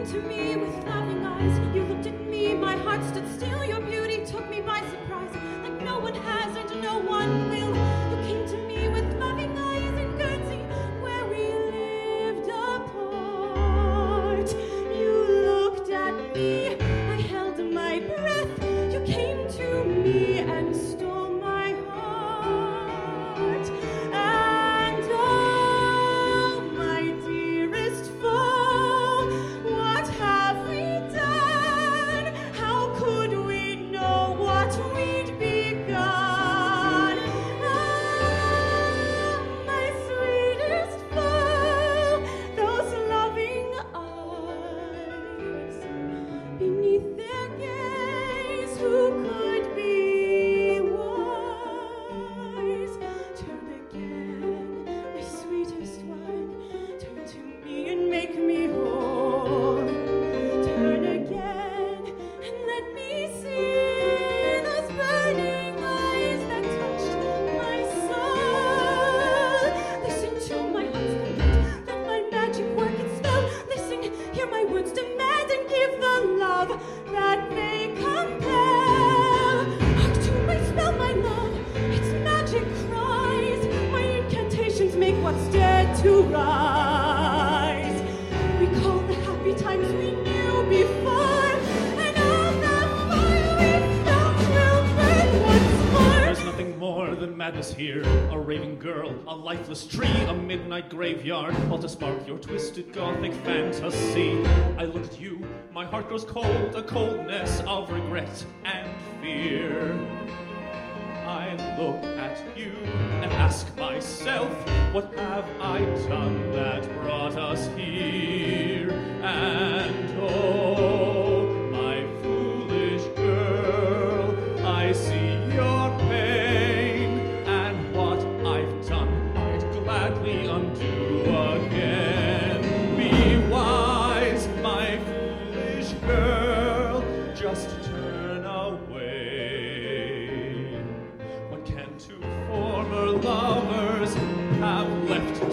to me with laughing eyes. You looked at me, my heart stood still. Your beauty took me by surprise, like no one has and no one will. You came to me with loving eyes in Guernsey, where we lived apart. You looked at me, I held my breath. You came to me and stole my heart. And oh, my dearest foe, what have we done? How could we know what we'd begun? Ah, my sweetest foe, those loving eyes, beneath their gaze, who could be wise? Turn again, my sweetest one, turn to me and make me whole. Turn again and let me see those burning eyes that touched my soul. Listen to my heart's lament, let my magic work its spell. Listen, hear my words demand, and give the love that they compel. Hark to my spell, my love, its magic cries. My incantations make what's dead to rise. Recall the happy times we knew before, and all the fire we felt will burn once more. There's nothing more than madness here. A raving girl, a lifeless tree, a midnight graveyard, all to spark your twisted gothic fantasy. I look at you, my heart grows cold, a coldness of regret and fear. I look at you and ask myself, what have I done that brought us here? And oh, my foolish girl, I see your pain, and what I've done I'd gladly undo again. Be wise, my foolish girl, just turn away. What can two former lovers have left